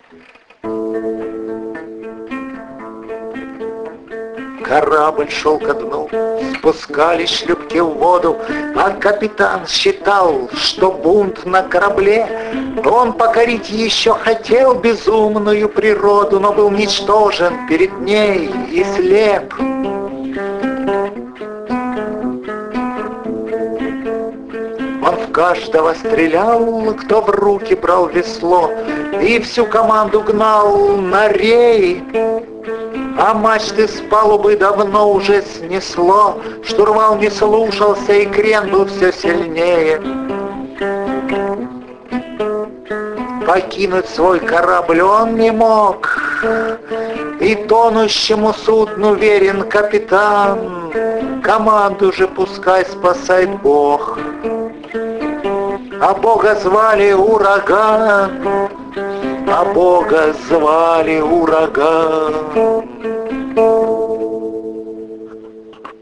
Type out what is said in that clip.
Корабль шел ко дну, спускались шлюпки в воду, а капитан считал, что бунт на корабле. Он покорить еще хотел безумную природу, но был ничтожен перед ней и слеп. Он в каждого стрелял, кто в руки брал весло, и всю команду гнал на рей. А мачты с палубы давно уже снесло, штурвал не слушался, и крен был все сильнее. Покинуть свой корабль он не мог, и тонущему судну верен капитан. Команду же пускай спасает Бог. А Бога звали Ураган, а Бога звали Ураган.